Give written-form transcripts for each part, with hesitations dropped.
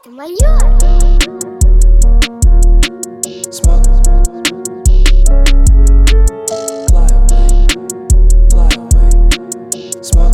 Это моё. Smoke. Fly away, fly away. Smoke.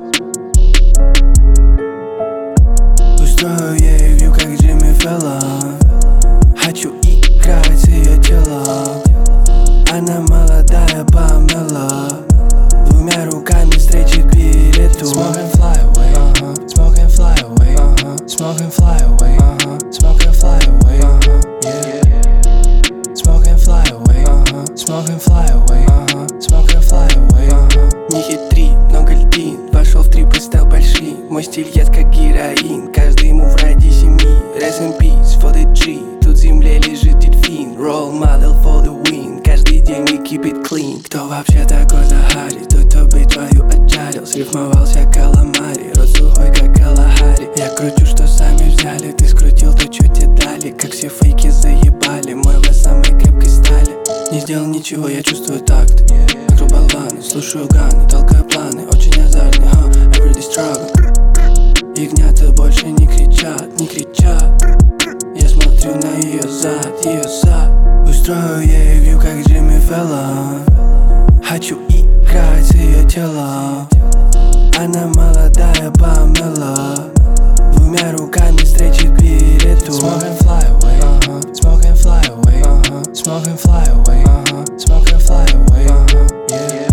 Устрою ей вью, как Джимми Фэллон. Хочу играть с ее телом. Она молодая Памела. Двумя руками встречит билету. Smoke and fly away, smoke and fly away, smoke and fly away, smoke and fly away, yeah. Smoke and fly away, smoke and fly away, smoke and fly away. Не хитри, много льдин. Вошел в трип и стал большим. Мой стиль яд как героин. Каждый ему ради семьи. Rest in peace for the G. Тут в земле лежит дельфин. Role model for the win. Каждый день we keep it clean. Кто вообще такой Захари? Тот, кто бы твою отчалил. Срифмовался каламари. Рот сухой, как Калахари. Я кручу, что сами взяли. Ты скрутил то, что тебе дали. Как все фейки заебали. Мой вас самой крепкой стали. Не сделал ничего, я чувствую такт. Вокруг болваны, слушаю ганы. Толкаю планы, очень азартный, everyday struggle. Ягнята больше не кричат, не кричат. Я смотрю на ее зад, ее зад. Устрою ей вью, как Джимми Фэллон. Хочу играть с ее телом. Она молодая Памела. Двумя руками встречит билету. Smoke and fly away, smoke and fly away, smoke and fly away, smoke and fly away, yeah.